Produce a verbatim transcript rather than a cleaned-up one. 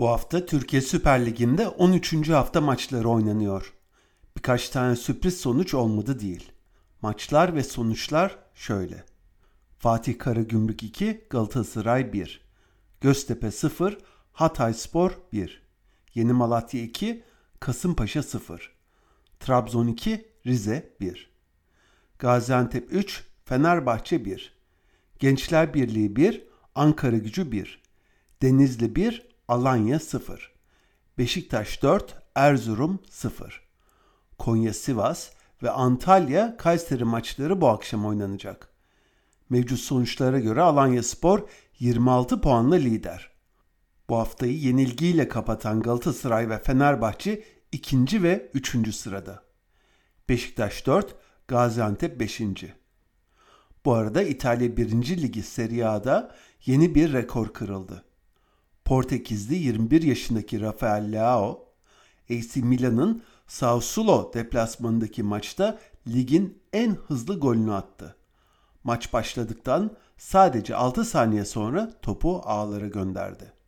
Bu hafta Türkiye Süper Ligi'nde on üçüncü hafta maçları oynanıyor. Birkaç tane sürpriz sonuç olmadı değil. Maçlar ve sonuçlar şöyle. Fatih Karagümrük iki, Galatasaray bir. Göztepe sıfır, Hatayspor bir. Yeni Malatya iki, Kasımpaşa sıfır. Trabzon iki, Rize bir. Gaziantep üç, Fenerbahçe bir. Gençler Birliği bir, Ankaragücü bir. Denizli bir, Alanya sıfır. Beşiktaş dört, Erzurum sıfır. Konya Sivas ve Antalya Kayseri maçları bu akşam oynanacak. Mevcut sonuçlara göre Alanyaspor yirmi altı puanla lider. Bu haftayı yenilgiyle kapatan Galatasaray ve Fenerbahçe ikinci ve üçüncü sırada. Beşiktaş dört, Gaziantep beşinci. Bu arada İtalya birinci Ligi Serie A'da yeni bir rekor kırıldı. Portekizli yirmi bir yaşındaki Rafael Leao, A C Milan'ın Sassuolo deplasmanındaki maçta ligin en hızlı golünü attı. Maç başladıktan sadece altı saniye sonra topu ağlara gönderdi.